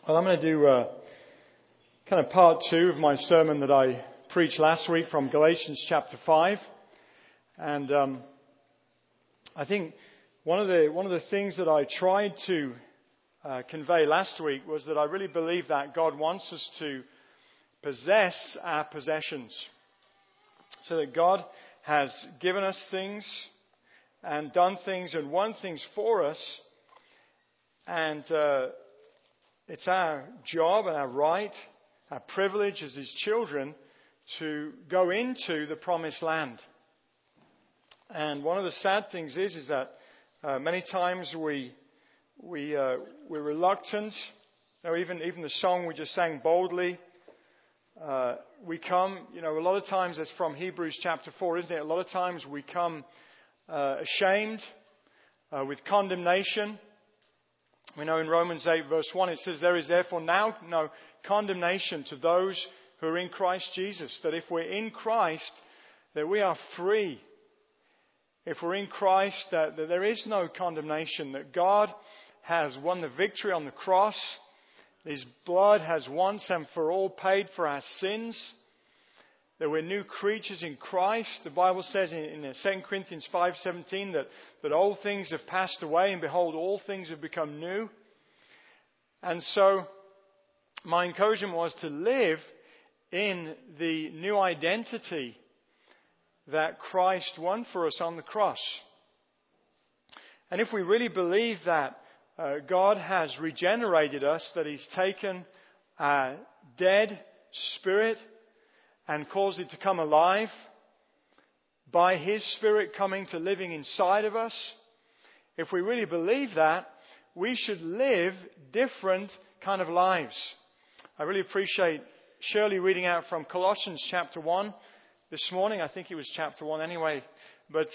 Well, I'm going to do kind of part 2 of my sermon that I preached last week from Galatians chapter 5. And I think one of the things that I tried to convey last week was that I really believe that God wants us to possess our possessions. So that God has given us things and done things and won things for us. And it's our job and our right, our privilege as His children to go into the promised land. And one of the sad things is that many times we're reluctant. Even the song we just sang, Boldly, we come, a lot of times it's from Hebrews chapter 4, isn't it? A lot of times we come ashamed, with condemnation. We know in Romans 8 verse 1 it says, "There is therefore now no condemnation to those who are in Christ Jesus." That if we're in Christ, that we are free. If we're in Christ, that there is no condemnation. That God has won the victory on the cross. His blood has once and for all paid for our sins. That we're new creatures in Christ. The Bible says in 2 Corinthians 5:17 that old things have passed away and behold, all things have become new. And so my encouragement was to live in the new identity that Christ won for us on the cross. And if we really believe that God has regenerated us, that He's taken our dead spirit and caused it to come alive by His Spirit coming to living inside of us. If we really believe that, we should live different kind of lives. I really appreciate Shirley reading out from Colossians chapter 1 this morning. I think it was chapter 1 anyway. But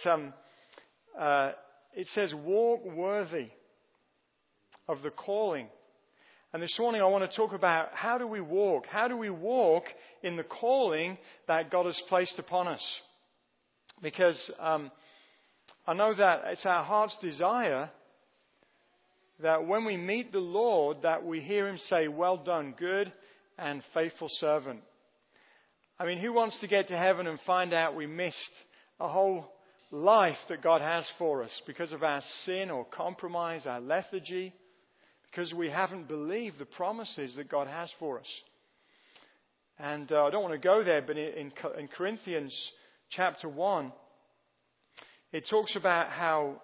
it says, "Walk worthy of the calling." And this morning I want to talk about how do we walk? How do we walk in the calling that God has placed upon us? Because I know that it's our heart's desire that when we meet the Lord, that we hear Him say, "Well done, good and faithful servant." I mean, who wants to get to heaven and find out we missed a whole life that God has for us because of our sin or compromise, our lethargy? Because we haven't believed the promises that God has for us. And I don't want to go there, but in Corinthians chapter 1, it talks about how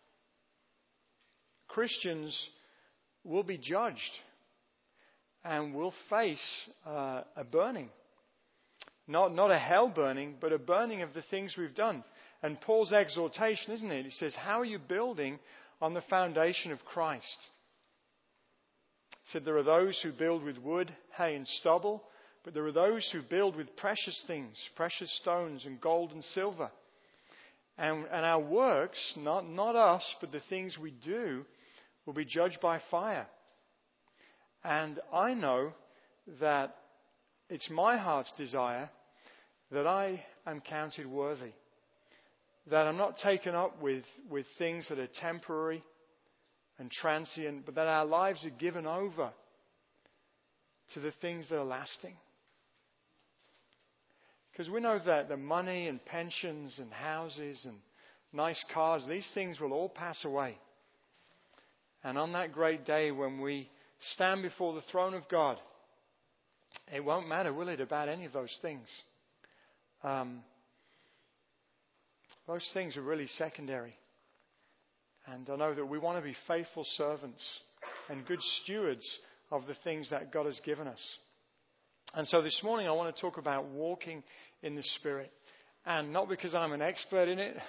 Christians will be judged and will face a burning. Not a hell burning, but a burning of the things we've done. And Paul's exhortation, isn't it? He says, how are you building on the foundation of Christ? He said, there are those who build with wood, hay and stubble, but there are those who build with precious things, precious stones and gold and silver. And our works, not us, but the things we do, will be judged by fire. And I know that it's my heart's desire that I am counted worthy. That I'm not taken up with things that are temporary and transient, but that our lives are given over to the things that are lasting. Because we know that the money and pensions and houses and nice cars, these things will all pass away. And on that great day when we stand before the throne of God, it won't matter, will it, about any of those things? Those things are really secondary. And I know that we want to be faithful servants and good stewards of the things that God has given us. And so this morning I want to talk about walking in the Spirit. And not because I'm an expert in it,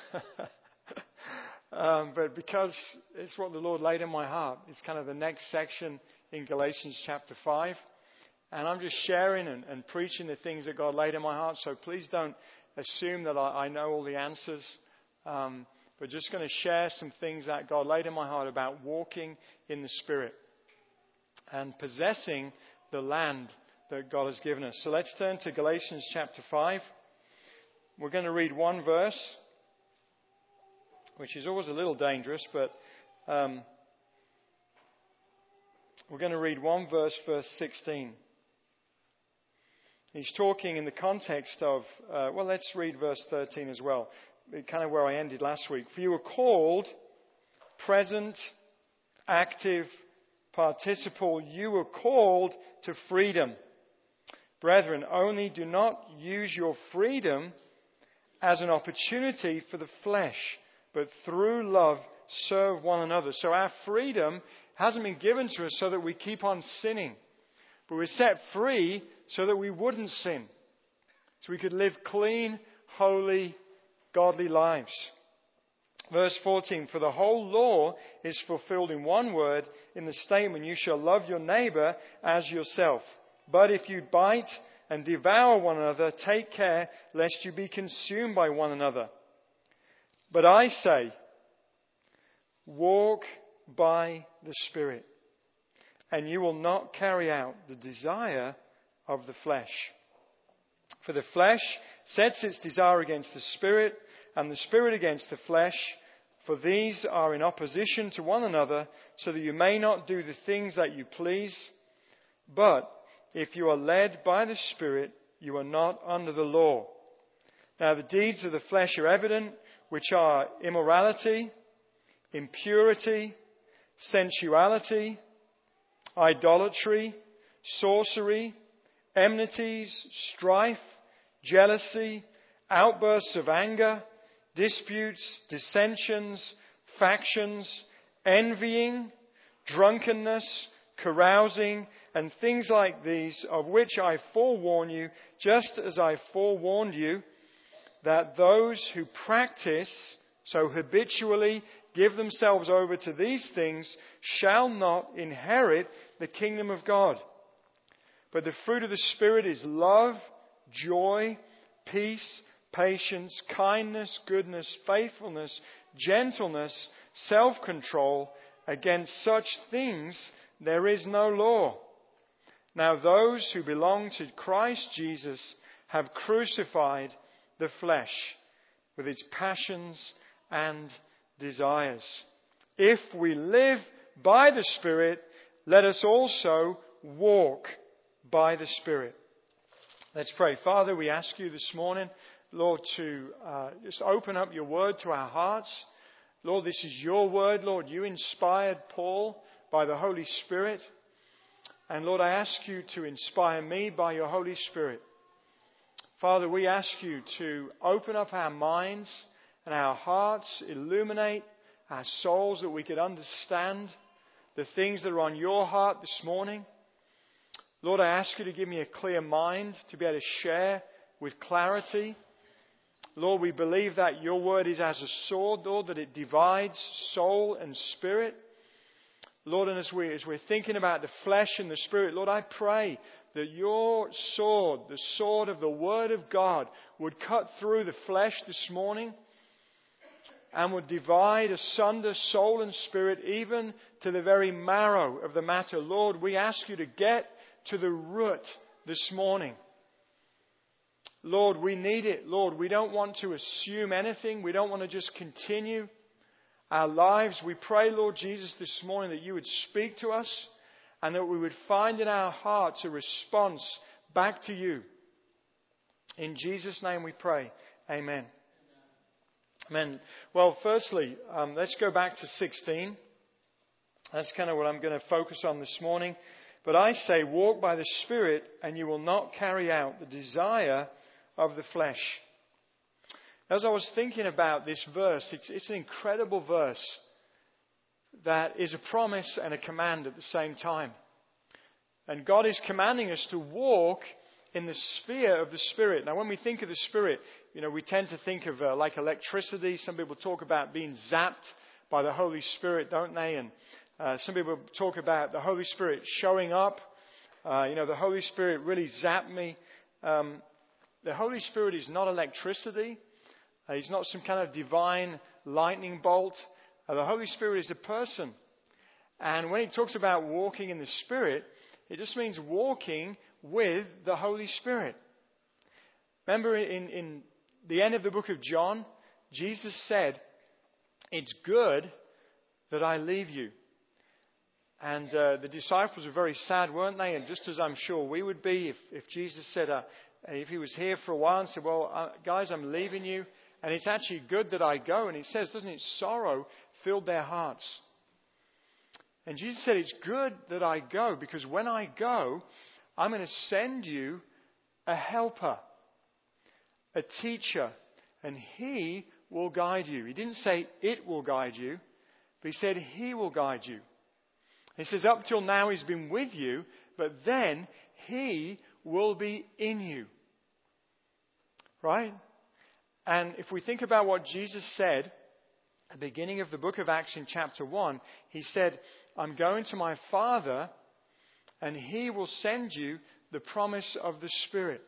but because it's what the Lord laid in my heart. It's kind of the next section in Galatians chapter 5. And I'm just sharing and preaching the things that God laid in my heart. So please don't assume that I know all the answers. But just going to share some things that God laid in my heart about walking in the Spirit and possessing the land that God has given us. So let's turn to Galatians chapter 5. We're going to read one verse, which is always a little dangerous, but We're going to read one verse 16. He's talking in the context of, let's read verse 13 as well. Kind of where I ended last week. For you were called, present, active, participle, you were called to freedom. Brethren, only do not use your freedom as an opportunity for the flesh, but through love serve one another. So our freedom hasn't been given to us so that we keep on sinning, but we're set free so that we wouldn't sin, so we could live clean, holy, godly lives. Verse 14, for the whole law is fulfilled in one word, in the statement, you shall love your neighbor as yourself. But if you bite and devour one another, take care lest you be consumed by one another. But I say, walk by the Spirit, and you will not carry out the desire of the flesh. For the flesh sets its desire against the Spirit, and the Spirit against the flesh, for these are in opposition to one another, so that you may not do the things that you please. But if you are led by the Spirit, you are not under the law. Now the deeds of the flesh are evident, which are immorality, impurity, sensuality, idolatry, sorcery, enmities, strife, jealousy, outbursts of anger, disputes, dissensions, factions, envying, drunkenness, carousing, and things like these, of which I forewarn you, just as I forewarned you, that those who practice, so habitually give themselves over to these things, shall not inherit the kingdom of God. But the fruit of the Spirit is love, joy, peace, patience, kindness, goodness, faithfulness, gentleness, self-control. Against such things there is no law. Now those who belong to Christ Jesus have crucified the flesh with its passions and desires. If we live by the Spirit, let us also walk by the Spirit. Let's pray. Father, we ask you this morning, Lord, to just open up your word to our hearts. Lord, this is your word. Lord, you inspired Paul by the Holy Spirit. And Lord, I ask you to inspire me by your Holy Spirit. Father, we ask you to open up our minds and our hearts, illuminate our souls that we could understand the things that are on your heart this morning. Lord, I ask you to give me a clear mind to be able to share with clarity. Lord, we believe that your word is as a sword, Lord, that it divides soul and spirit. Lord, and as we're thinking about the flesh and the spirit, Lord, I pray that your sword, the sword of the Word of God, would cut through the flesh this morning and would divide asunder soul and spirit, even to the very marrow of the matter. Lord, we ask you to get to the root this morning. Lord, we need it. Lord, we don't want to assume anything. We don't want to just continue our lives. We pray, Lord Jesus, this morning that you would speak to us and that we would find in our hearts a response back to you. In Jesus' name we pray. Amen. Amen. Well, firstly, let's go back to 16. That's kind of what I'm going to focus on this morning. But I say, walk by the Spirit, and you will not carry out the desire of the flesh. As I was thinking about this verse, it's an incredible verse that is a promise and a command at the same time. And God is commanding us to walk in the sphere of the Spirit. Now, when we think of the Spirit, we tend to think of like electricity. Some people talk about being zapped by the Holy Spirit, don't they? And some people talk about the Holy Spirit showing up. The Holy Spirit really zapped me. The Holy Spirit is not electricity. He's not some kind of divine lightning bolt. The Holy Spirit is a person. And when he talks about walking in the Spirit, it just means walking with the Holy Spirit. Remember in the end of the book of John, Jesus said, it's good that I leave you. And the disciples were very sad, weren't they? And just as I'm sure we would be if Jesus said, if he was here for a while and said, well, guys, I'm leaving you. And it's actually good that I go. And it says, doesn't it, sorrow filled their hearts. And Jesus said, it's good that I go because when I go, I'm going to send you a helper, a teacher, and he will guide you. He didn't say it will guide you, but he said he will guide you. He says up till now he's been with you, but then he will be in you. Right? And if we think about what Jesus said at the beginning of the book of Acts in chapter 1, he said, I'm going to my Father and he will send you the promise of the Spirit.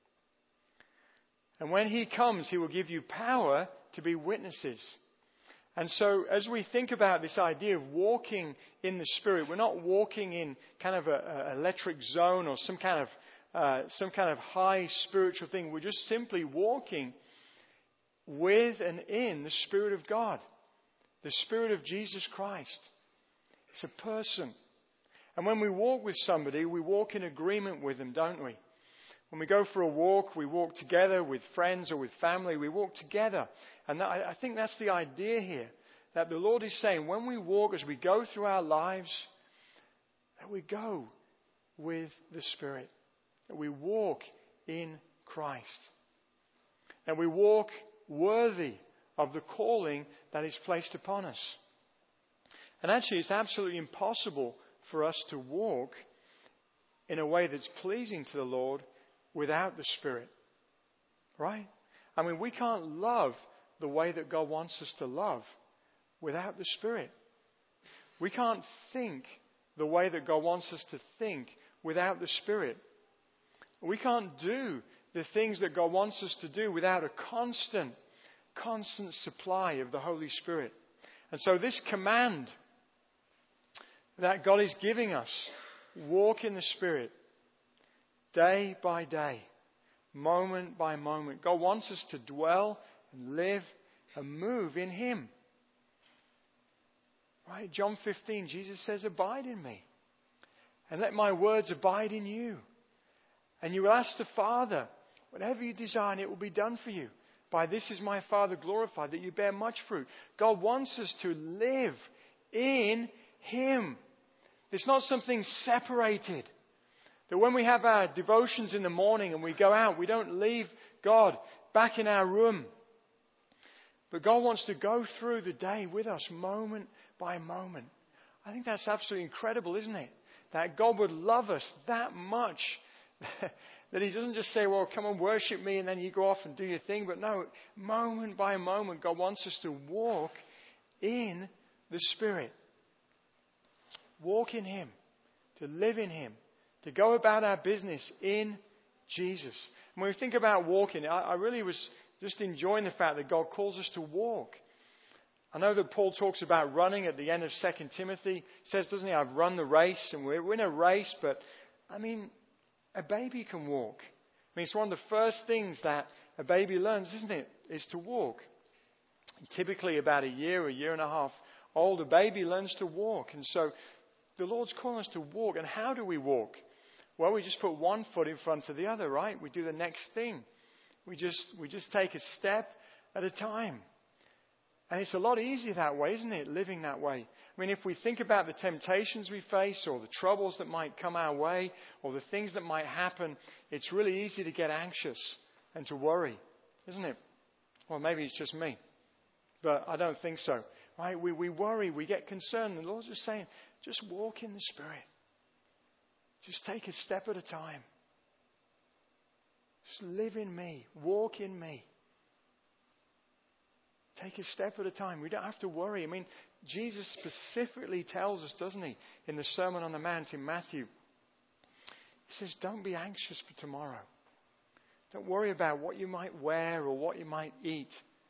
And when he comes, he will give you power to be witnesses. And so as we think about this idea of walking in the Spirit, we're not walking in kind of an electric zone or some kind of high spiritual thing. We're just simply walking with and in the Spirit of God, the Spirit of Jesus Christ. It's a person. And when we walk with somebody, we walk in agreement with them, don't we? When we go for a walk, we walk together with friends or with family. We walk together. And I think that's the idea here. That the Lord is saying when we walk, as we go through our lives, that we go with the Spirit. That we walk in Christ. And we walk worthy of the calling that is placed upon us. And actually, it's absolutely impossible for us to walk in a way that's pleasing to the Lord without the Spirit. Right? I mean, we can't love the way that God wants us to love without the Spirit. We can't think the way that God wants us to think without the Spirit. We can't do the things that God wants us to do without a constant supply of the Holy Spirit. And so this command that God is giving us, walk in the Spirit, day by day, moment by moment. God wants us to dwell and live and move in Him. Right? John 15, Jesus says, abide in me and let my words abide in you. And you will ask the Father, whatever you desire, and it will be done for you. By this is my Father glorified, that you bear much fruit. God wants us to live in Him. It's not something separated. That when we have our devotions in the morning and we go out, we don't leave God back in our room. But God wants to go through the day with us moment by moment. I think that's absolutely incredible, isn't it? That God would love us that much. That He doesn't just say, well, come and worship me and then you go off and do your thing. But no, moment by moment, God wants us to walk in the Spirit. Walk in Him. To live in Him. To go about our business in Jesus. And when we think about walking, I really was just enjoying the fact that God calls us to walk. I know that Paul talks about running at the end of 2 Timothy. He says, doesn't he, I've run the race. And we're in a race, but I mean, a baby can walk. I mean, it's one of the first things that a baby learns, isn't it? Is to walk. And typically about a year and a half old, a baby learns to walk. And so the Lord's calling us to walk. And how do we walk? Well, we just put one foot in front of the other, right? We do the next thing. We just take a step at a time. And it's a lot easier that way, isn't it? Living that way. I mean, if we think about the temptations we face or the troubles that might come our way or the things that might happen, it's really easy to get anxious and to worry, isn't it? Well, maybe it's just me, but I don't think so. Right? We worry, we get concerned. And the Lord's just saying, just walk in the Spirit. Just take a step at a time. Just live in me. Walk in me. Take a step at a time. We don't have to worry. I mean, Jesus specifically tells us, doesn't He, in the Sermon on the Mount in Matthew. He says, don't be anxious for tomorrow. Don't worry about what you might wear or what you might eat.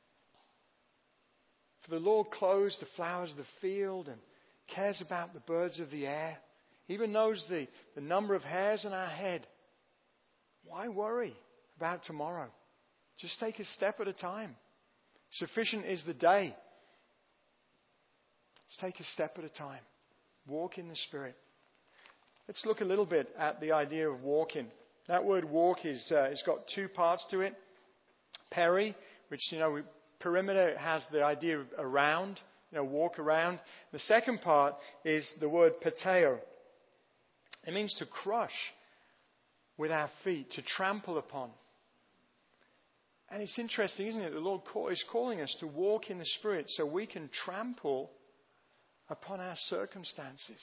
For the Lord clothes the flowers of the field and cares about the birds of the air. He even knows the number of hairs on our head. Why worry about tomorrow? Just take a step at a time. Sufficient is the day. Just take a step at a time. Walk in the Spirit. Let's look a little bit at the idea of walking. That word walk it's got two parts to it. Peri, which, perimeter has the idea of around, walk around. The second part is the word pateo. It means to crush with our feet, to trample upon. And it's interesting, isn't it? The Lord is calling us to walk in the Spirit so we can trample upon our circumstances.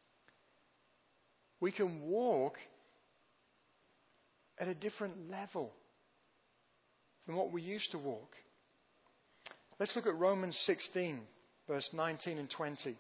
We can walk at a different level than what we used to walk. Let's look at Romans 16, verse 19 and 20.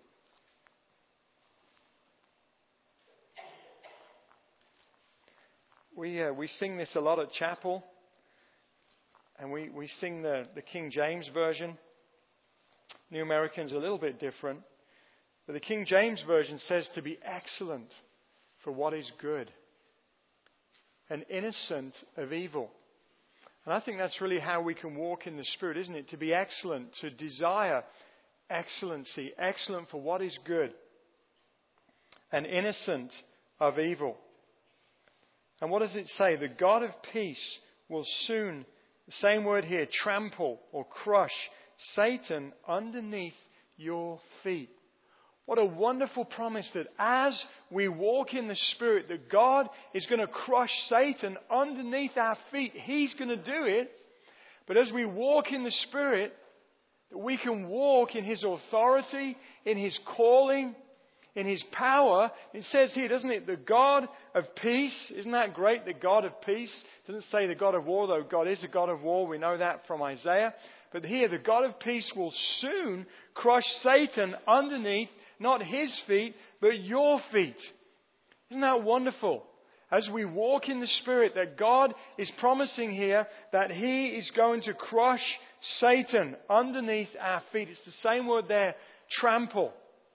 We sing this a lot at chapel, and we sing the King James Version. New American's a little bit different. But the King James Version says to be excellent for what is good and innocent of evil. And I think that's really how we can walk in the Spirit, isn't it? To be excellent, to desire excellency, excellent for what is good and innocent of evil. And what does it say? The God of peace will soon, the same word here, trample or crush Satan underneath your feet. What a wonderful promise that as we walk in the Spirit, that God is going to crush Satan underneath our feet. He's going to do it. But as we walk in the Spirit, that we can walk in His authority, in His calling, in His power. It says here, doesn't it? The God of peace. Isn't that great? The God of peace. It doesn't say the God of war, though God is a God of war. We know that from Isaiah. But here, the God of peace will soon crush Satan underneath not his feet, but your feet. Isn't that wonderful? As we walk in the Spirit, that God is promising here that He is going to crush Satan underneath our feet. It's the same word there, trample.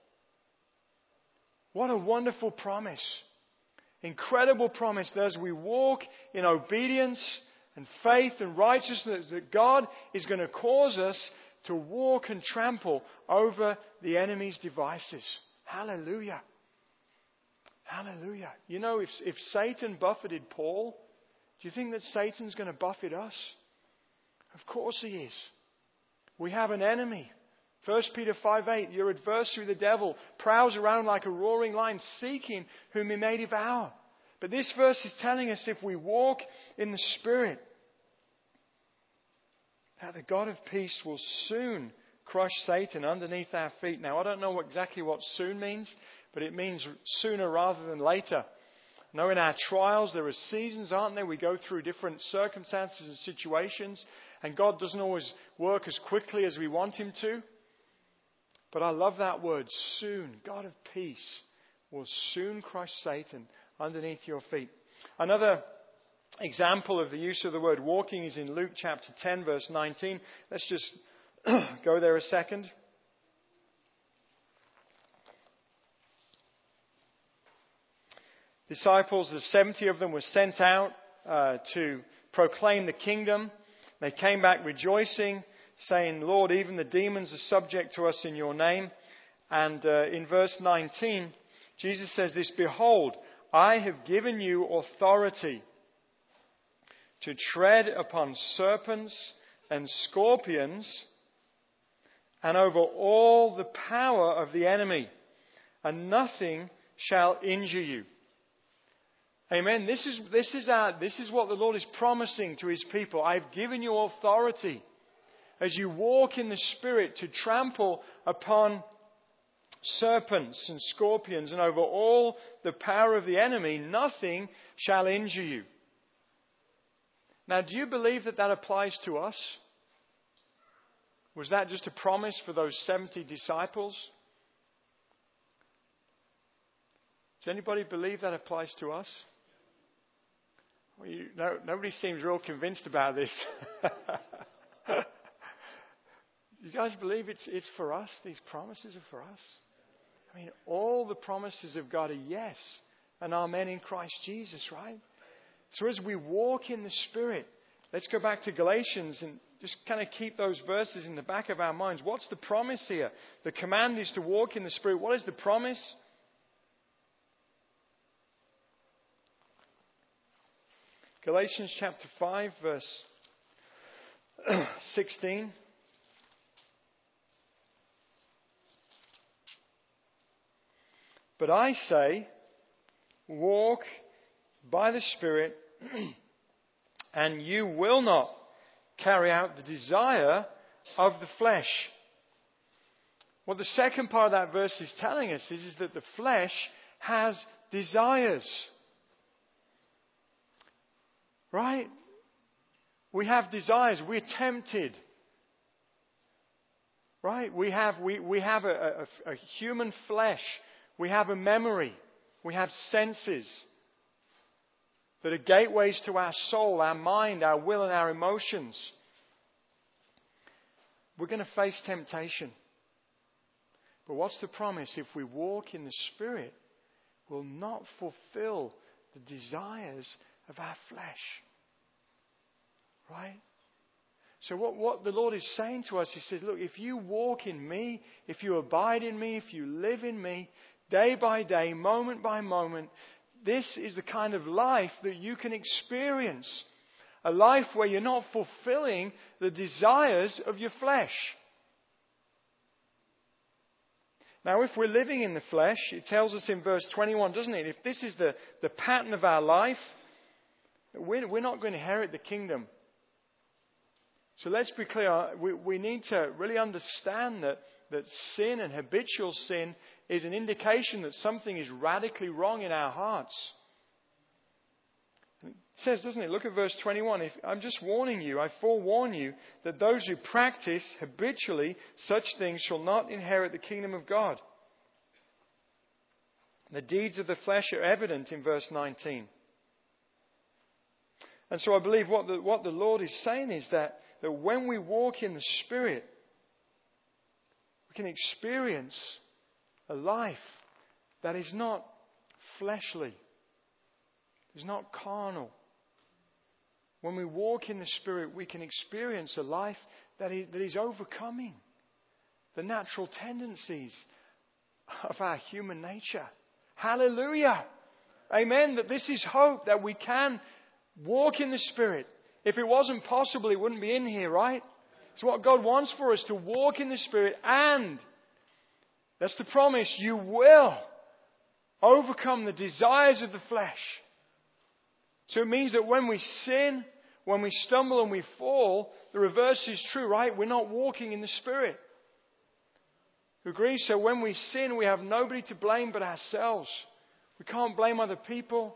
What a wonderful promise. Incredible promise that as we walk in obedience and faith and righteousness, that God is going to cause us to walk and trample over the enemy's devices. Hallelujah. Hallelujah. If Satan buffeted Paul, do you think that Satan's going to buffet us? Of course he is. We have an enemy. 1 Peter 5:8, your adversary, the devil, prowls around like a roaring lion, seeking whom he may devour. But this verse is telling us if we walk in the Spirit, that the God of peace will soon crush Satan underneath our feet. Now, I don't know exactly what soon means, but it means sooner rather than later. I know in our trials there are seasons, aren't there? We go through different circumstances and situations, and God doesn't always work as quickly as we want Him to. But I love that word, soon. God of peace will soon crush Satan underneath your feet. Another example of the use of the word walking is in Luke chapter 10, verse 19. Let's just go there a second. Disciples, the 70 of them were sent out to proclaim the kingdom. They came back rejoicing, saying, Lord, even the demons are subject to us in your name. And in verse 19, Jesus says this, behold, I have given you authority to tread upon serpents and scorpions and over all the power of the enemy, and nothing shall injure you. Amen. This is what the Lord is promising to His people. I've given you authority as you walk in the Spirit to trample upon serpents and scorpions and over all the power of the enemy. Nothing shall injure you. Now, do you believe that applies to us? Was that just a promise for those 70 disciples? Does anybody believe that applies to us? Well, nobody seems real convinced about this. You guys believe it's for us? These promises are for us? I mean, all the promises of God are yes and amen in Christ Jesus, right? So as we walk in the Spirit, let's go back to Galatians and just kind of keep those verses in the back of our minds. What's the promise here? The command is to walk in the Spirit. What is the promise? Galatians chapter 5, verse 16. But I say, walk by the Spirit, and you will not carry out the desire of the flesh. What the second part of that verse is telling us is that the flesh has desires. Right? We have desires. We're tempted. Right? We have a human flesh. We have a memory. We have senses that are gateways to our soul, our mind, our will, and our emotions. We're going to face temptation. But what's the promise? If we walk in the Spirit, we'll not fulfill the desires of our flesh. Right? So what the Lord is saying to us, He says, look, if you walk in me, if you abide in me, if you live in me, day by day, moment by moment, this is the kind of life that you can experience. A life where you're not fulfilling the desires of your flesh. Now, if we're living in the flesh, it tells us in verse 21, doesn't it? If this is the pattern of our life, we're not going to inherit the kingdom. So let's be clear. We need to really understand that sin and habitual sin is an indication that something is radically wrong in our hearts. It says, doesn't it? Look at verse 21. I'm just warning you, I forewarn you, that those who practice habitually such things shall not inherit the kingdom of God. The deeds of the flesh are evident in verse 19. And so I believe what the Lord is saying is that when we walk in the Spirit, we can experience a life that is not fleshly, is not carnal. When we walk in the Spirit, we can experience a life that is overcoming the natural tendencies of our human nature. Hallelujah! Amen. That this is hope, that we can walk in the Spirit. If it wasn't possible, it wouldn't be in here, right? It's what God wants for us, to walk in the Spirit, and that's the promise, you will overcome the desires of the flesh. So it means that when we sin, when we stumble and we fall, the reverse is true, right? We're not walking in the Spirit. Agree? So when we sin, we have nobody to blame but ourselves. We can't blame other people.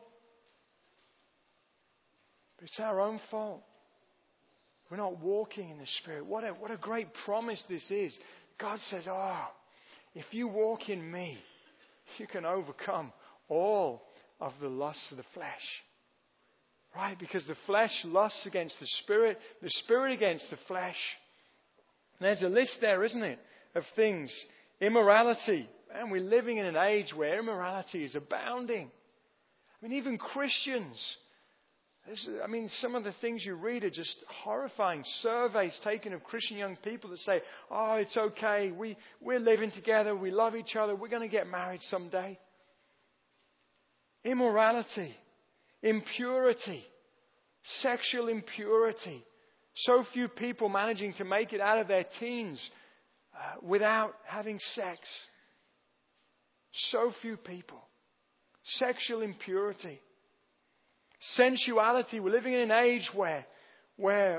But it's our own fault. We're not walking in the Spirit. What a great promise this is. God says, if you walk in me, you can overcome all of the lusts of the flesh. Right? Because the flesh lusts against the Spirit against the flesh. And there's a list there, isn't it, of things. Immorality. And we're living in an age where immorality is abounding. I mean, even Christians. Some of the things you read are just horrifying. Surveys taken of Christian young people that say, it's okay, we're living together, we love each other, we're going to get married someday. Immorality, impurity, sexual impurity. So few people managing to make it out of their teens without having sex. So few people. Sexual impurity. Sensuality. We're living in an age where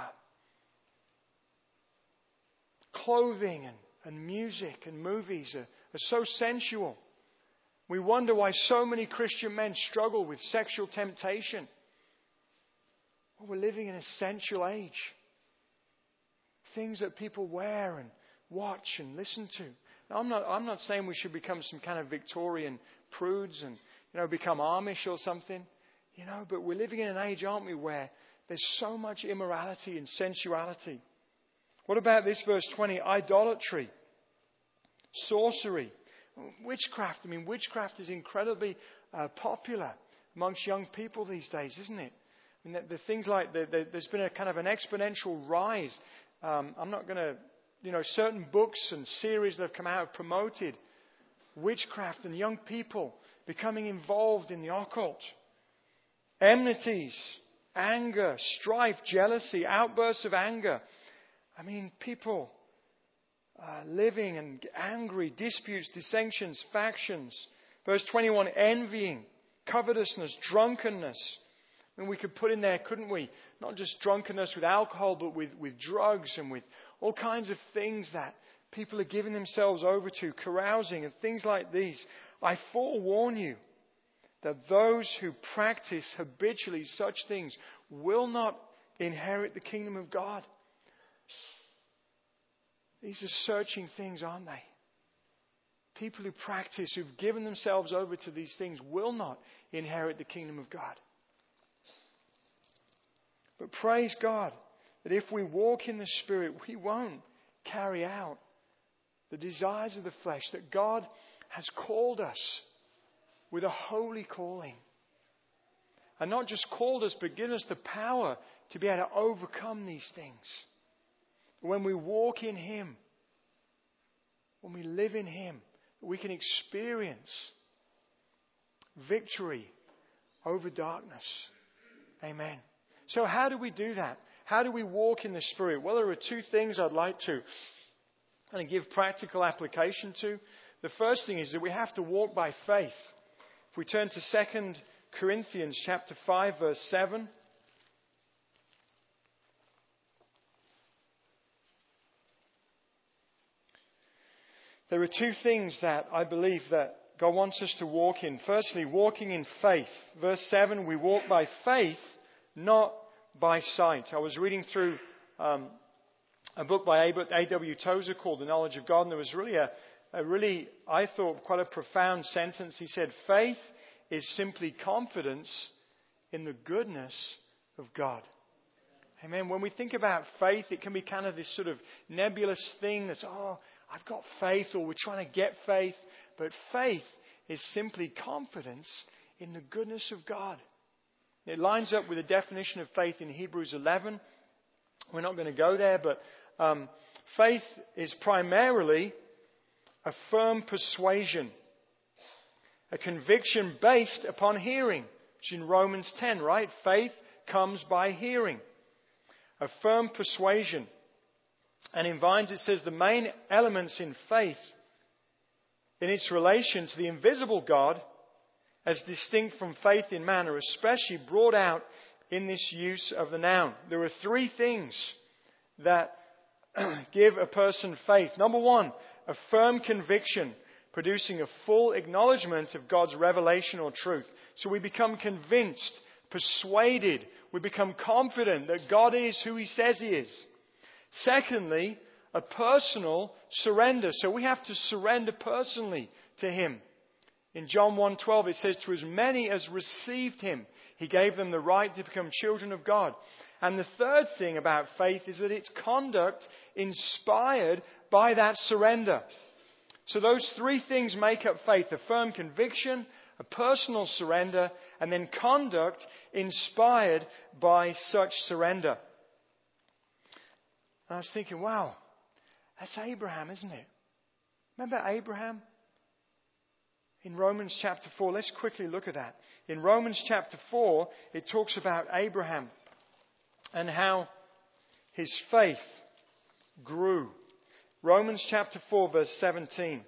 clothing and music and movies are so sensual. We wonder why so many Christian men struggle with sexual temptation. Well, we're living in a sensual age. Things that people wear and watch and listen to. Now, I'm not saying we should become some kind of Victorian prudes and become Amish or something. But we're living in an age, aren't we, where there's so much immorality and sensuality. What about this verse 20? Idolatry, sorcery, witchcraft. Witchcraft is incredibly popular amongst young people these days, isn't it? The things like there's been a kind of an exponential rise. I'm not going to, certain books and series that have come out have promoted witchcraft and young people becoming involved in the occult. Enmities, anger, strife, jealousy, outbursts of anger. I mean, people living and angry, disputes, dissensions, factions. Verse 21, envying, covetousness, drunkenness. And we could put in there, couldn't we? Not just drunkenness with alcohol, but with drugs and with all kinds of things that people are giving themselves over to, carousing and things like these. I forewarn you that those who practice habitually such things will not inherit the kingdom of God. These are searching things, aren't they? People who practice, who've given themselves over to these things, will not inherit the kingdom of God. But praise God that if we walk in the Spirit, we won't carry out the desires of the flesh, that God has called us with a holy calling. And not just called us, but given us the power to be able to overcome these things. When we walk in Him, when we live in Him, we can experience victory over darkness. Amen. So how do we do that? How do we walk in the Spirit? Well, there are two things I'd like to kind of give practical application to. The first thing is that we have to walk by faith. If we turn to 2 Corinthians chapter 5, verse 7. There are two things that I believe that God wants us to walk in. Firstly, walking in faith. Verse 7, we walk by faith, not by sight. I was reading through a book by A.W. Tozer called The Knowledge of God, and there was really I thought, quite a profound sentence. He said, faith is simply confidence in the goodness of God. Amen. When we think about faith, it can be kind of this sort of nebulous thing that's, I've got faith, or we're trying to get faith. But faith is simply confidence in the goodness of God. It lines up with the definition of faith in Hebrews 11. We're not going to go there, but faith is primarily a firm persuasion, a conviction based upon hearing, which in Romans 10, right? Faith comes by hearing. A firm persuasion. And in Vines it says the main elements in faith in its relation to the invisible God as distinct from faith in man are especially brought out in this use of the noun. There are three things that give a person faith. Number one, a firm conviction, producing a full acknowledgement of God's revelation or truth. So we become convinced, persuaded, we become confident that God is who He says He is. Secondly, a personal surrender. So we have to surrender personally to Him. In John 1:12 it says, to as many as received Him, He gave them the right to become children of God. And the third thing about faith is that it's conduct inspired by that surrender. So those three things make up faith: a firm conviction, a personal surrender, and then conduct inspired by such surrender. And I was thinking, wow, that's Abraham, isn't it? Remember Abraham? In Romans chapter 4, let's quickly look at that. In Romans chapter 4, it talks about Abraham and how his faith grew. Romans chapter 4, verse 17.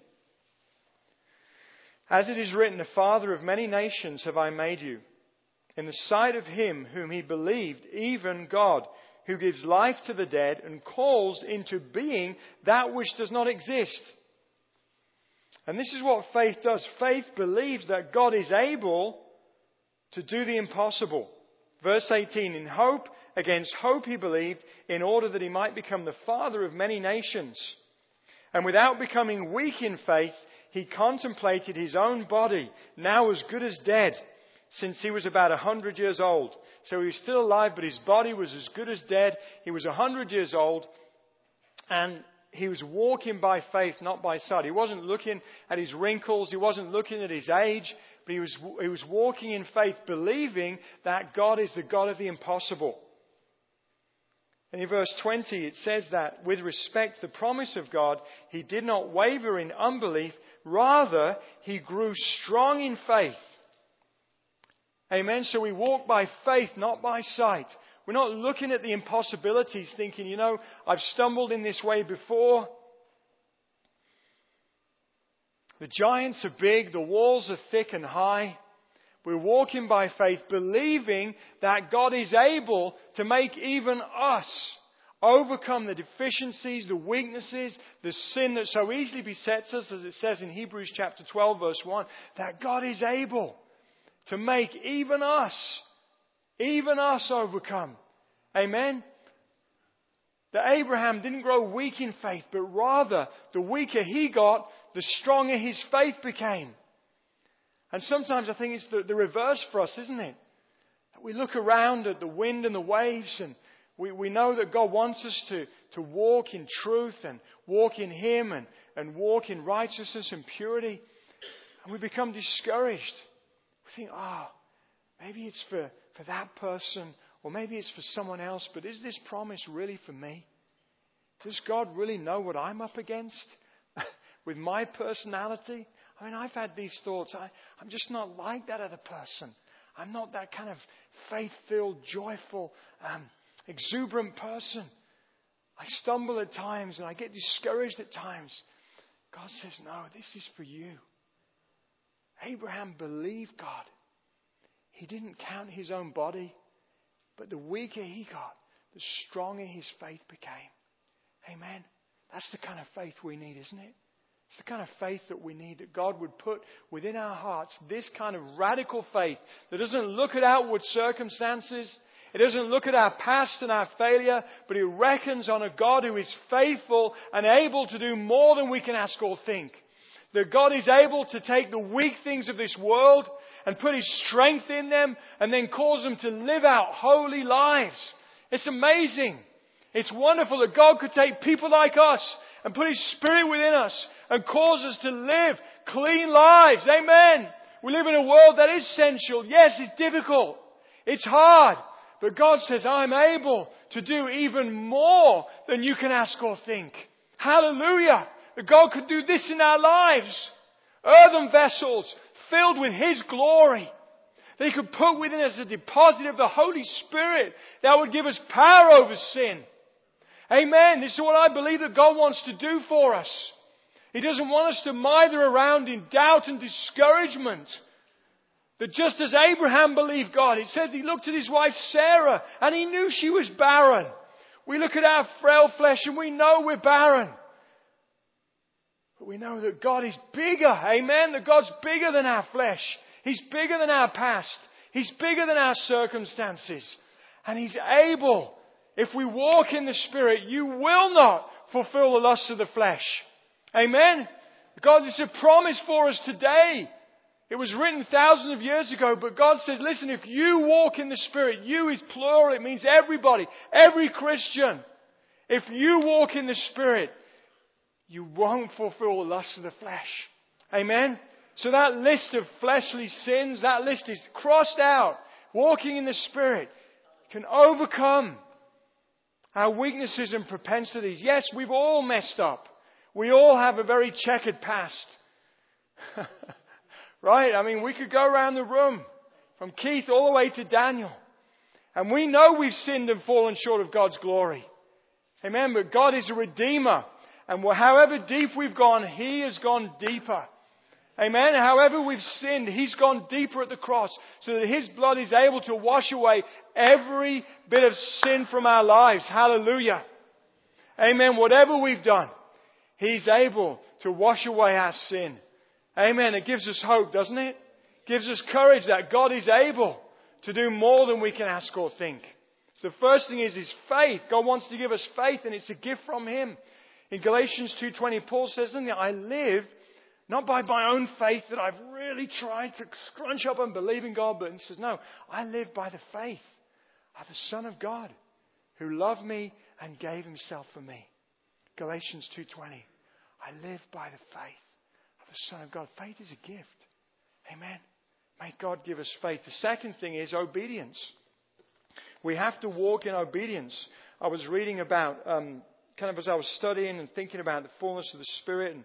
As it is written, the father of many nations have I made you, in the sight of Him whom he believed, even God, who gives life to the dead and calls into being that which does not exist. And this is what faith does. Faith believes that God is able to do the impossible. Verse 18, in hope against hope he believed, in order that he might become the father of many nations. And without becoming weak in faith, he contemplated his own body, now as good as dead, since he was about 100 years old. So he was still alive, but his body was as good as dead. He was 100 years old, and he was walking by faith, not by sight. He wasn't looking at his wrinkles. He wasn't looking at his age, but he was walking in faith, believing that God is the God of the impossible. And in verse 20, it says that with respect to the promise of God, he did not waver in unbelief. Rather, he grew strong in faith Amen. So we walk by faith, not by sight. We're not looking at the impossibilities thinking, I've stumbled in this way before. The giants are big. The walls are thick and high. We're walking by faith, believing that God is able to make even us overcome the deficiencies, the weaknesses, the sin that so easily besets us, as it says in Hebrews chapter 12, verse 1, that God is able to make even us overcome. Amen? That Abraham didn't grow weak in faith, but rather the weaker he got, the stronger his faith became. And sometimes I think it's the reverse for us, isn't it? That we look around at the wind and the waves, and we know that God wants us to walk in truth and walk in Him and walk in righteousness and purity. And we become discouraged. We think, maybe it's for that person, or maybe it's for someone else, but is this promise really for me? Does God really know what I'm up against with my personality? I mean, I've had these thoughts. I'm just not like that other person. I'm not that kind of faith-filled, joyful, exuberant person. I stumble at times and I get discouraged at times. God says, no, this is for you. Abraham believed God. He didn't count his own body, but the weaker he got, the stronger his faith became. Amen. That's the kind of faith we need, isn't it? It's the kind of faith that we need, that God would put within our hearts, this kind of radical faith that doesn't look at outward circumstances. It doesn't look at our past and our failure, but it reckons on a God who is faithful and able to do more than we can ask or think. That God is able to take the weak things of this world and put His strength in them and then cause them to live out holy lives. It's amazing. It's wonderful that God could take people like us and put His Spirit within us and cause us to live clean lives. Amen. We live in a world that is sensual. Yes, it's difficult. It's hard. But God says, I'm able to do even more than you can ask or think. Hallelujah. That God could do this in our lives. Earthen vessels filled with His glory. That He could put within us a deposit of the Holy Spirit that would give us power over sin. Amen. This is what I believe that God wants to do for us. He doesn't want us to mither around in doubt and discouragement. That just as Abraham believed God, it says he looked at his wife Sarah and he knew she was barren. We look at our frail flesh and we know we're barren. But we know that God is bigger. Amen. That God's bigger than our flesh. He's bigger than our past. He's bigger than our circumstances. And He's able. If we walk in the Spirit, you will not fulfill the lusts of the flesh. Amen. God, it's a promise for us today. It was written thousands of years ago, but God says, listen, if you walk in the Spirit, you is plural. It means everybody, every Christian. If you walk in the Spirit, you won't fulfill the lusts of the flesh. Amen. So that list of fleshly sins, that list is crossed out. Walking in the Spirit can overcome our weaknesses and propensities. Yes, we've all messed up. We all have a very checkered past. Right? I mean, we could go around the room from Keith all the way to Daniel. And we know we've sinned and fallen short of God's glory. Amen. But God is a redeemer. And however deep we've gone, He has gone deeper. Amen. However we've sinned, He's gone deeper at the cross so that His blood is able to wash away every bit of sin from our lives. Hallelujah. Amen. Whatever we've done, He's able to wash away our sin. Amen. It gives us hope, doesn't it? It gives us courage that God is able to do more than we can ask or think. So the first thing is faith. God wants to give us faith, and it's a gift from Him. In Galatians 2:20, Paul says, I live not by my own faith that I've really tried to scrunch up and believe in God, but he says, no, I live by the faith of the Son of God who loved me and gave Himself for me. Galatians 2:20. I live by the faith of the Son of God. Faith is a gift. Amen. May God give us faith. The second thing is obedience. We have to walk in obedience. I was reading about, kind of as I was studying and thinking about the fullness of the Spirit, and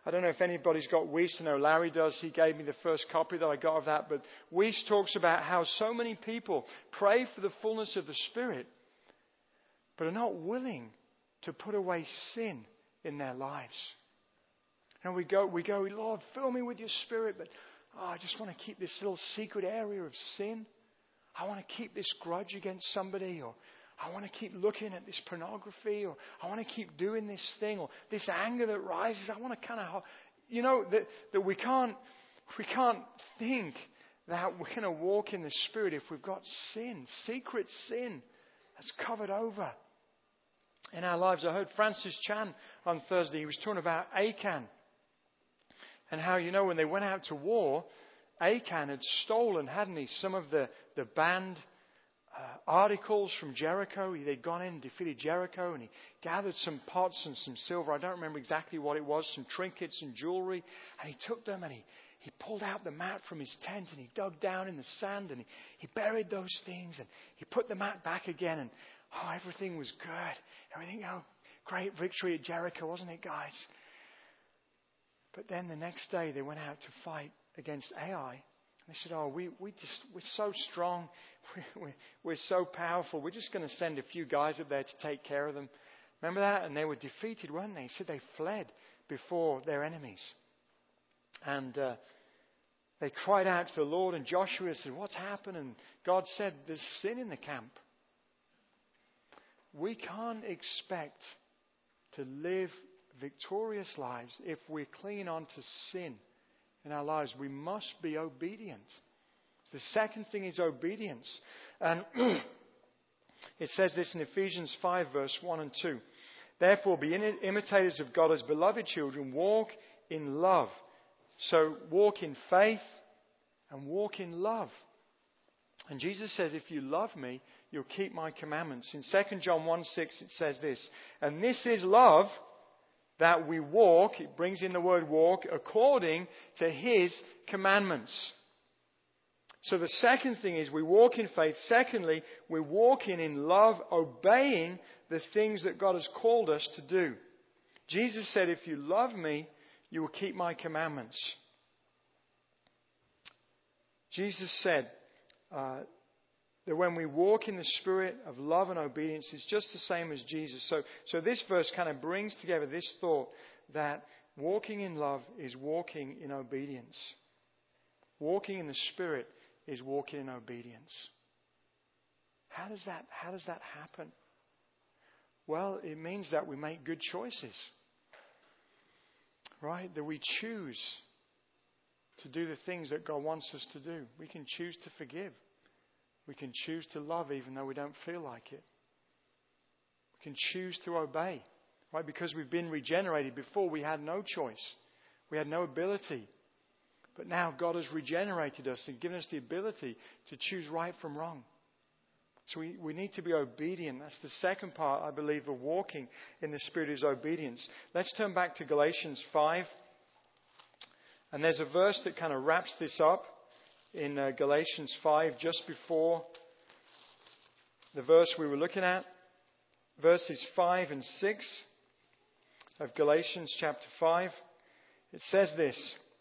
I don't know if anybody's got Weiss. I know Larry does. He gave me the first copy that I got of that. But Weiss talks about how so many people pray for the fullness of the Spirit, but are not willing to put away sin in their lives. And we go, Lord, fill me with your Spirit, but I just want to keep this little secret area of sin. I want to keep this grudge against somebody, or I want to keep looking at this pornography, or I want to keep doing this thing, or this anger that rises. I want to kind of, that we can't think that we're going to walk in the Spirit if we've got sin, secret sin that's covered over in our lives. I heard Francis Chan on Thursday. He was talking about Achan. And how, when they went out to war, Achan had stolen, hadn't he, some of the banned articles from Jericho. They'd gone in and defeated Jericho, and he gathered some pots and some silver. I don't remember exactly what it was, some trinkets and jewelry. And he took them and he pulled out the mat from his tent, and he dug down in the sand, and he buried those things, and he put the mat back again, and everything was good. Great victory at Jericho, wasn't it, guys? But then the next day they went out to fight against Ai. And they said, we're so strong. We're so powerful. We're just going to send a few guys up there to take care of them. Remember that? And they were defeated, weren't they? He said they fled before their enemies. And they cried out to the Lord. And Joshua said, what's happened? And God said, there's sin in the camp. We can't expect to live victorious lives if we're clinging on to sin in our lives. We must be obedient. The second thing is obedience. And it says this in Ephesians 5 verse 1 and 2. Therefore be imitators of God as beloved children. Walk in love. So walk in faith and walk in love. And Jesus says, if you love me, you'll keep my commandments. In 2 John 1:6 it says this. And this is love, that we walk, it brings in the word walk, according to His commandments. So the second thing is we walk in faith. Secondly, we're walking in love, obeying the things that God has called us to do. Jesus said, if you love me, you will keep my commandments. Jesus said that when we walk in the spirit of love and obedience, it's just the same as Jesus. So this verse kind of brings together this thought that walking in love is walking in obedience. Walking in the spirit is walking in obedience. How does that happen? Well, it means that we make good choices. Right? That we choose to do the things that God wants us to do. We can choose to forgive. We can choose to love even though we don't feel like it. We can choose to obey. Right? Because we've been regenerated. Before we had no choice. We had no ability. But now God has regenerated us and given us the ability to choose right from wrong. So we need to be obedient. That's the second part, I believe, of walking in the Spirit is obedience. Let's turn back to Galatians 5. And there's a verse that kind of wraps this up in Galatians 5, just before the verse we were looking at. Verses 5 and 6 of Galatians chapter 5. It says this.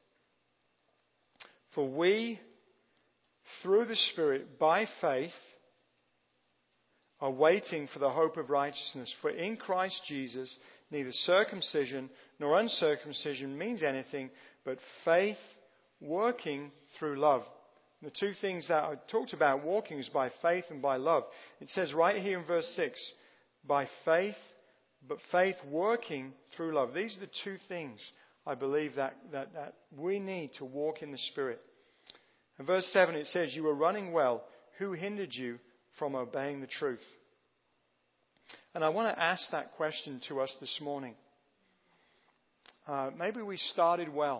For we, through the Spirit, by faith, are waiting for the hope of righteousness. For in Christ Jesus, neither circumcision nor uncircumcision means anything, but faith working through love. And the two things that I talked about walking is by faith and by love. It says right here in verse 6, by faith, but faith working through love. These are the two things I believe that we need to walk in the Spirit. In verse 7 it says, you were running well. Who hindered you from obeying the truth? And I want to ask that question to us this morning. Maybe we started well,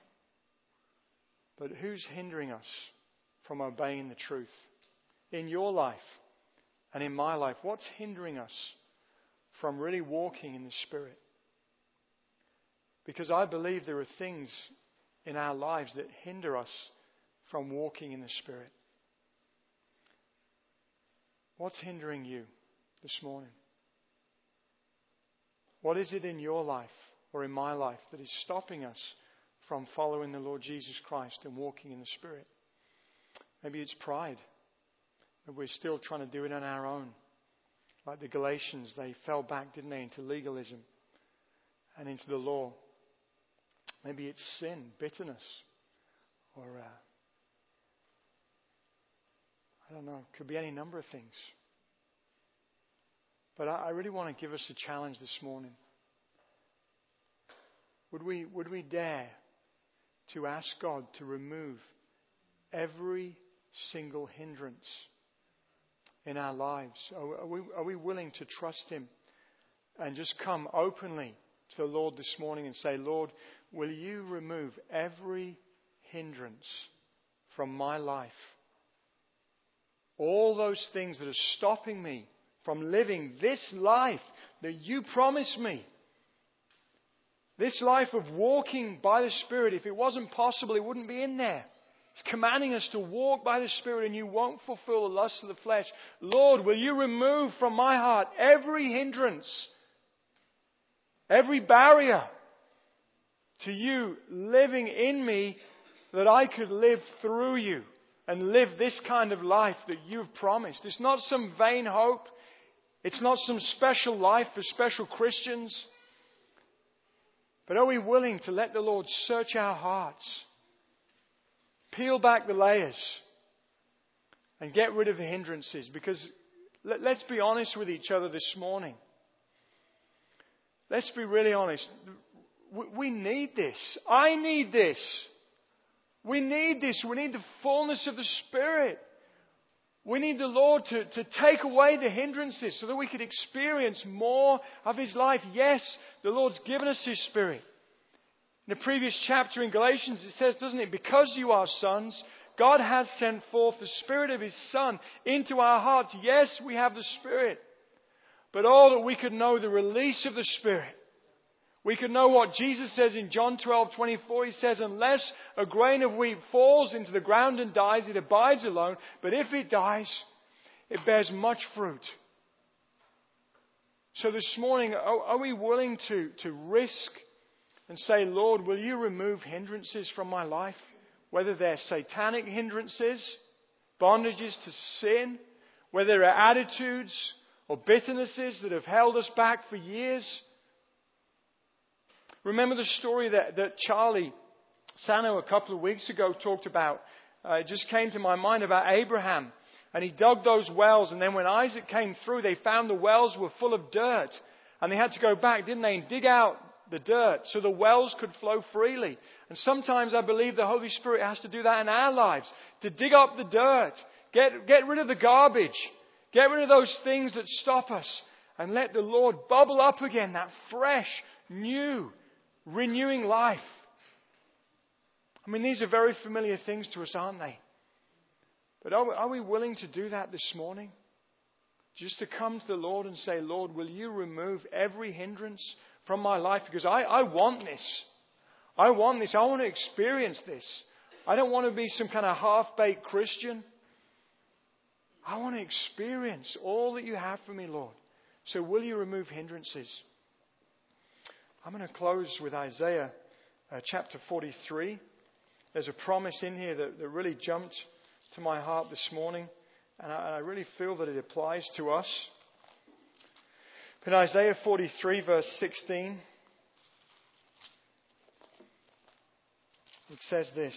but who's hindering us from obeying the truth? In your life and in my life, what's hindering us from really walking in the Spirit? Because I believe there are things in our lives that hinder us from walking in the Spirit. What's hindering you this morning? What is it in your life or in my life that is stopping us from following the Lord Jesus Christ and walking in the Spirit. Maybe it's pride. Maybe we're still trying to do it on our own. Like the Galatians, they fell back, didn't they, into legalism and into the law. Maybe it's sin, bitterness, or I don't know, it could be any number of things. But I really want to give us a challenge this morning. Would we dare to ask God to remove every single hindrance in our lives? Are we willing to trust Him and just come openly to the Lord this morning and say, Lord, will you remove every hindrance from my life? All those things that are stopping me from living this life that you promised me. This life of walking by the Spirit, if it wasn't possible, it wouldn't be in there. It's commanding us to walk by the Spirit and you won't fulfill the lusts of the flesh. Lord, will you remove from my heart every hindrance, every barrier to you living in me, that I could live through you and live this kind of life that you've promised. It's not some vain hope. It's not some special life for special Christians. But are we willing to let the Lord search our hearts, peel back the layers, and get rid of the hindrances? Because let's be honest with each other this morning. Let's be really honest. We need this. I need this. We need this. We need the fullness of the Spirit. We need the Lord to take away the hindrances so that we could experience more of His life. Yes, the Lord's given us His Spirit. In the previous chapter in Galatians it says, doesn't it? Because you are sons, God has sent forth the Spirit of His Son into our hearts. Yes, we have the Spirit. But that we could know the release of the Spirit. We could know what Jesus says in John 12:24. He says, unless a grain of wheat falls into the ground and dies, it abides alone. But if it dies, it bears much fruit. So this morning, are we willing to risk and say, Lord, will you remove hindrances from my life? Whether they're satanic hindrances, bondages to sin, whether they're attitudes or bitternesses that have held us back for years. Remember the story that Charlie Sano a couple of weeks ago talked about. It just came to my mind about Abraham. And he dug those wells. And then when Isaac came through, they found the wells were full of dirt. And they had to go back, didn't they, and dig out the dirt so the wells could flow freely. And sometimes I believe the Holy Spirit has to do that in our lives. To dig up the dirt. Get rid of the garbage. Get rid of those things that stop us. And let the Lord bubble up again that fresh, new, renewing life. I mean, these are very familiar things to us, aren't they? But are we willing to do that this morning? Just to come to the Lord and say, Lord, will you remove every hindrance from my life? Because I want this. I want this. I want to experience this. I don't want to be some kind of half-baked Christian. I want to experience all that you have for me, Lord. So will you remove hindrances? I'm going to close with Isaiah chapter 43. There's a promise in here that really jumped to my heart this morning. And I really feel that it applies to us. In Isaiah 43 verse 16, it says this.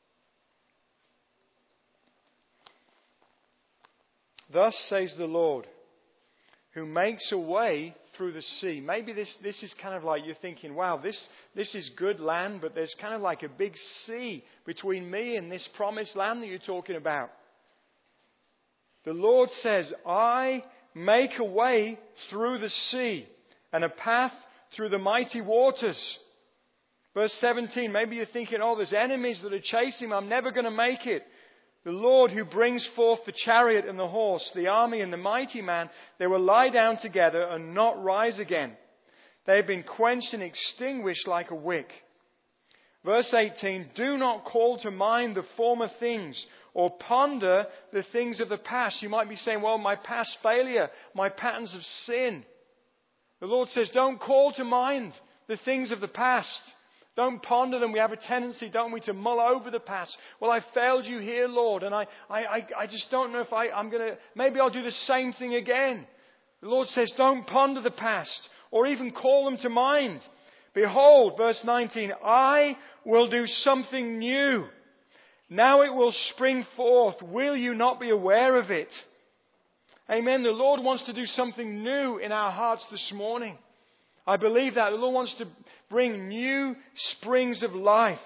Thus says the Lord, who makes a way through the sea. Maybe this is kind of like you're thinking, wow, this is good land, but there's kind of like a big sea between me and this promised land that you're talking about. The Lord says, I make a way through the sea and a path through the mighty waters. Verse 17, maybe you're thinking, oh, there's enemies that are chasing me. I'm never going to make it. The Lord who brings forth the chariot and the horse, the army and the mighty man, they will lie down together and not rise again. They have been quenched and extinguished like a wick. Verse 18, do not call to mind the former things or ponder the things of the past. You might be saying, well, my past failure, my patterns of sin. The Lord says, don't call to mind the things of the past. Don't ponder them. We have a tendency, don't we, to mull over the past. Well, I failed you here, Lord, and I just don't know if I'm going to, maybe I'll do the same thing again. The Lord says, don't ponder the past or even call them to mind. Behold, verse 19, I will do something new. Now it will spring forth. Will you not be aware of it? Amen. The Lord wants to do something new in our hearts this morning. I believe that. The Lord wants to bring new springs of life.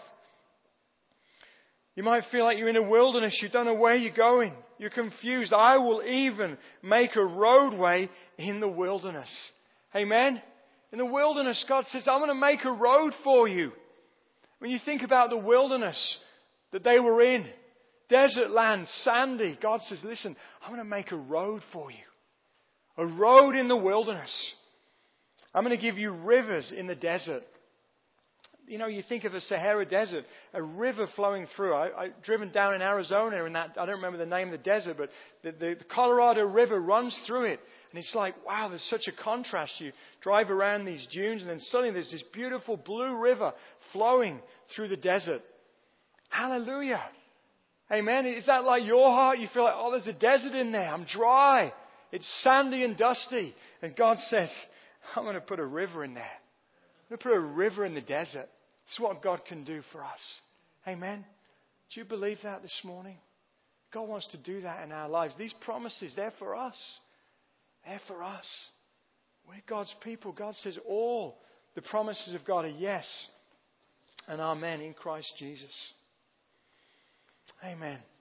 You might feel like you're in a wilderness. You don't know where you're going. You're confused. I will even make a roadway in the wilderness. Amen. In the wilderness, God says, I'm going to make a road for you. When you think about the wilderness that they were in, desert land, sandy, God says, listen, I'm going to make a road for you. A road in the wilderness. I'm going to give you rivers in the desert. You know, you think of the Sahara Desert, a river flowing through. I've driven down in Arizona in that, I don't remember the name of the desert, but the Colorado River runs through it. And it's like, wow, there's such a contrast. You drive around these dunes and then suddenly there's this beautiful blue river flowing through the desert. Hallelujah. Amen. Is that like your heart? You feel like, oh, there's a desert in there. I'm dry. It's sandy and dusty. And God says, I'm going to put a river in there. I'm going to put a river in the desert. It's what God can do for us. Amen. Do you believe that this morning? God wants to do that in our lives. These promises, they're for us. They're for us. We're God's people. God says all the promises of God are yes and amen in Christ Jesus. Amen.